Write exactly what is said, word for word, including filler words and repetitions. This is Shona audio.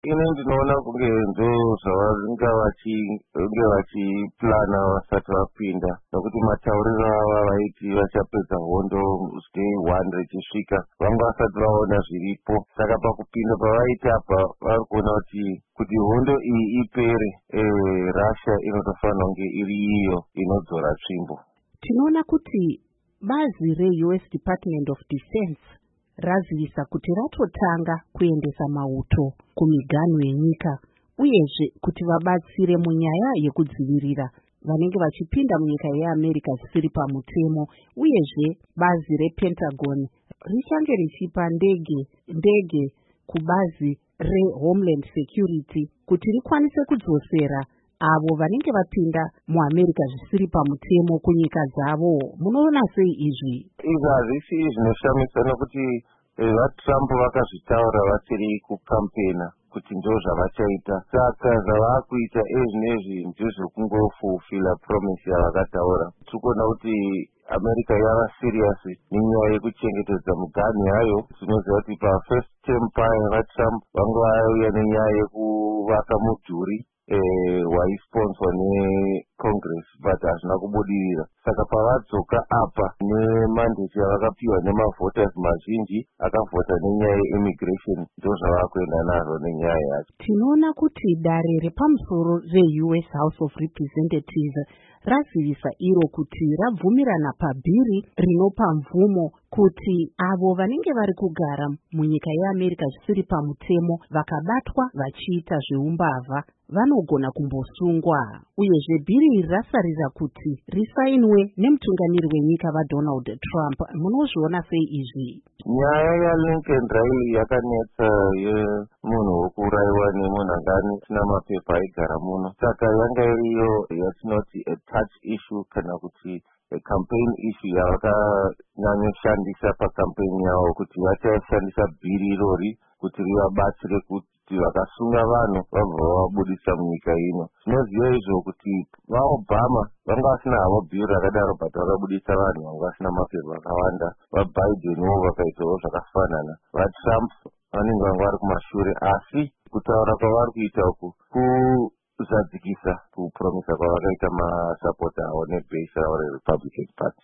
Ini ndinoona kunge ndo zvavange vachinge vachiplana vasati vapinda, nokuti matauriro ava vaiti vachapedza hondo day one richisvika vanga vasati vaona zviripo. Saka pakupinda pavaita apa vari kuona kuti kuti hondo iyi ipere, eh, Russia inotofanira kunge iri iyo inodzora tsvimbo. Tinoona kuti bazi re-U S Department of Defense razivisa kuti ratotanga kuendesa mauto kumiganhu yenyika, uyezve kuti vabatsire munyaya yekudzivirira vanenge vachipinda munyika yeAmerica zvisiri pamutemo. Uyezve bazi rePentagon richange richipa ndege ndege kubazi reHomeland Security kuti rikwanise kudzosera avo vanenge vapinda muAmerica zvisiri pamutemo kunyika dzavo. Munoona sei izvi? Izvi hazvisi zvinoshamisa, nokuti vaTrump vakazvitaura vachiri kukampena kuti ndo zvavachaita. Saka zvavakuita ezvinezvi ndezvekungofulfilla promise yavakataura. Tikuona kuti America yava serious nenyaya yekuchengetedza miganhu yayo. Tinoziva kuti pafirst term payo vaTrump vanga vauya nenyaya yekuvaka mudhuri eh, waisponsor neCongress but hazvina kubudirira. Saka pavadzoka apa nemandate yavakapiwa nemavhoters mazhinji akavhota nenyaya yeimmigration, ndo zvavakuenda nazvo nenyaya yacho. Tinoona kuti dare repamusoro re-U S House of Representatives razivisa iro kuti rabvumirana pabhiri rinopa mvumo kuti avo vanenge vari kugara munyika yeAmerica zvisiri pamutemo vakabatwa vachiita zveumbavha vanogona kumbosungwa. Uyezve bhiri iri rasarira kuti risainwe nemutungamiri wenyika vaDonald Trump. Munozviona sei izvi? Nyaya yaLincoln Riley yakanetsa yemunhu wokuraiwa nemunhu anga asina mapepa aigara muno. Saka yanga iriyo yatinoti a touch issue kana kuti a campaign issue yavakanyanyoshandisa pakampeni yavo, kuti vachashandisa bhiri irori kuti rivabatsire kuti vakasunga vanhu vabva vabudisa munyika ino. Tinoziva izvo kuti vaObama vanga vasina havo bhiri rakadaro but vakabudisa vanhu vanga vasina mapepa akawanda. VaBidenwo vakaitawo zvakafanana. VaTrump vanenge vanga vari kumashure, asi kutaura kwavari kuita uku kuzadzikisa kupromisa kwavakaita masapota avo nebase ravo reRepublican Party.